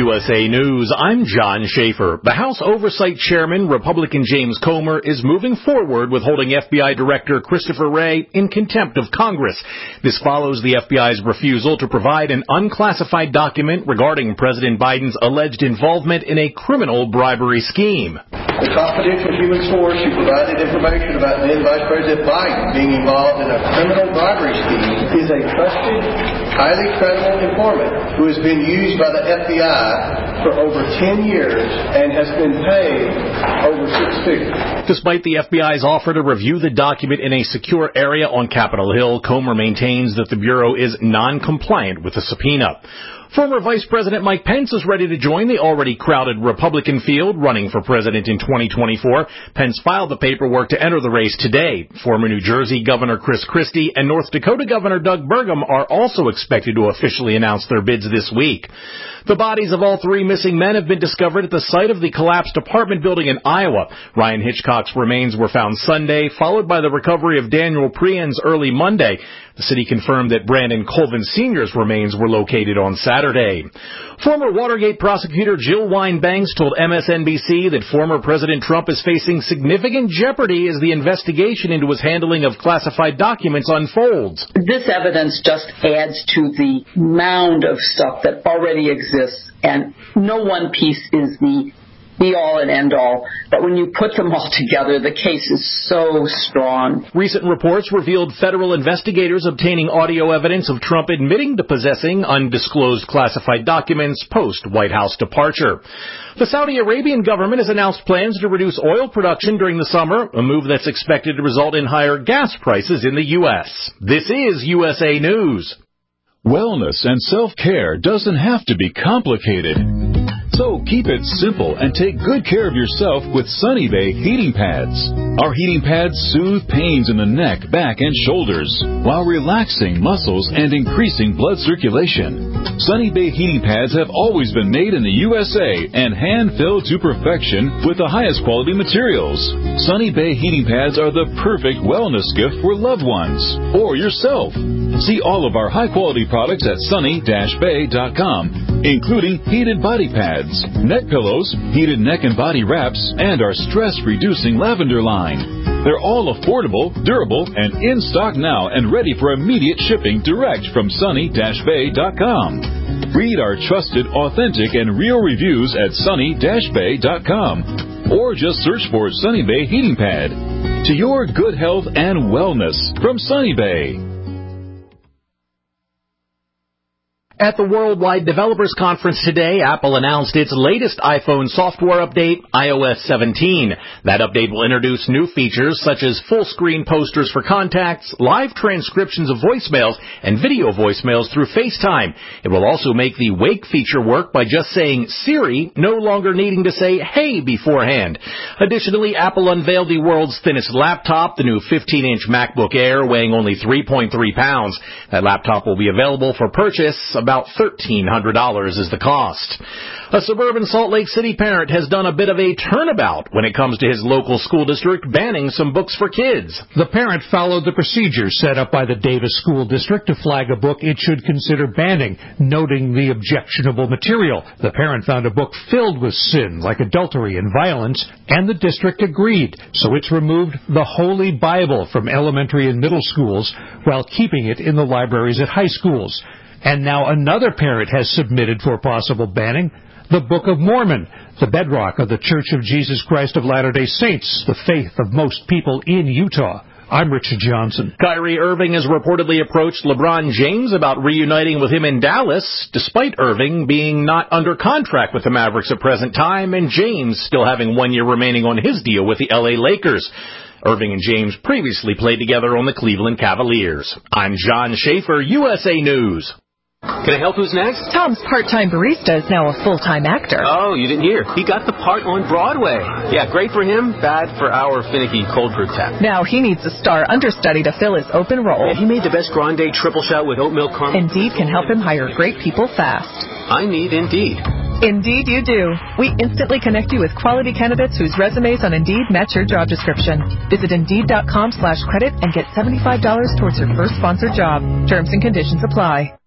USA News, I'm John Schaefer. The House Oversight Chairman, Republican James Comer, is moving forward with holding FBI Director Christopher Wray in contempt of Congress. This follows the FBI's refusal to provide an unclassified document regarding President Biden's alleged involvement in a criminal bribery scheme. The confidential human source who provided information about then Vice President Biden being involved in a criminal bribery scheme is a trusted, highly credible informant who has been used by the FBI for over 10 years and has been paid over $6 figures. Despite the FBI's offer to review the document in a secure area on Capitol Hill, Comer maintains that the Bureau is non-compliant with the subpoena. Former Vice President Mike Pence is ready to join the already crowded Republican field running for president in 2024. Pence filed the paperwork to enter the race today. Former New Jersey Governor Chris Christie and North Dakota Governor Doug Burgum are also expected to officially announce their bids this week. The bodies of all three missing men have been discovered at the site of the collapsed apartment building in Iowa. Ryan Hitchcock's remains were found Sunday, followed by the recovery of Daniel Prien's early Monday. The city confirmed that Brandon Colvin Sr.'s remains were located on Saturday. Former Watergate prosecutor Jill Wine-Banks told MSNBC that former President Trump is facing significant jeopardy as the investigation into his handling of classified documents unfolds. This evidence just adds to the mound of stuff that already exists, and no one piece is the be-all and end-all. But when you put them all together, the case is so strong. Recent reports revealed federal investigators obtaining audio evidence of Trump admitting to possessing undisclosed classified documents post-White House departure. The Saudi Arabian government has announced plans to reduce oil production during the summer, a move that's expected to result in higher gas prices in the U.S. This is USA News. Wellness and self-care doesn't have to be complicated. So keep it simple and take good care of yourself with Sunny Bay heating pads. Our heating pads soothe pains in the neck, back, and shoulders while relaxing muscles and increasing blood circulation. Sunny Bay heating pads have always been made in the USA and hand-filled to perfection with the highest quality materials. Sunny Bay heating pads are the perfect wellness gift for loved ones or yourself. See all of our high-quality products at sunny-bay.com, including heated body pads, neck pillows, heated neck and body wraps, and our stress-reducing lavender line. They're all affordable, durable, and in stock now and ready for immediate shipping direct from sunny-bay.com. Read our trusted, authentic, and real reviews at sunny-bay.com or just search for Sunny Bay Heating Pad. To your good health and wellness from Sunny Bay. At the Worldwide Developers Conference today, Apple announced its latest iPhone software update, iOS 17. That update will introduce new features such as full-screen posters for contacts, live transcriptions of voicemails, and video voicemails through FaceTime. It will also make the Wake feature work by just saying Siri, no longer needing to say Hey beforehand. Additionally, Apple unveiled the world's thinnest laptop, the new 15-inch MacBook Air, weighing only 3.3 pounds. That laptop will be available for purchase. About $1,300 is the cost. A suburban Salt Lake City parent has done a bit of a turnabout when it comes to his local school district banning some books for kids. The parent followed the procedure set up by the Davis School District to flag a book it should consider banning, noting the objectionable material. The parent found a book filled with sin, like adultery and violence, and the district agreed. So it's removed the Holy Bible from elementary and middle schools while keeping it in the libraries at high schools. And now another parent has submitted for possible banning, the Book of Mormon, the bedrock of the Church of Jesus Christ of Latter-day Saints, the faith of most people in Utah. I'm Richard Johnson. Kyrie Irving has reportedly approached LeBron James about reuniting with him in Dallas, despite Irving being not under contract with the Mavericks at present time, and James still having 1 year remaining on his deal with the LA Lakers. Irving and James previously played together on the Cleveland Cavaliers. I'm John Schaefer, USA News. Can I help? Who's next? Tom's part-time barista is now a full-time actor. Oh, you didn't hear. He got the part on Broadway. Yeah, great for him, bad for our finicky cold brew tap. Now he needs a star understudy to fill his open role. Yeah, he made the best grande triple shot with oat milk caramel. Indeed can help him hire great people fast. I need Indeed. Indeed you do. We instantly connect you with quality candidates whose resumes on Indeed match your job description. Visit Indeed.com/credit and get $75 towards your first sponsored job. Terms and conditions apply.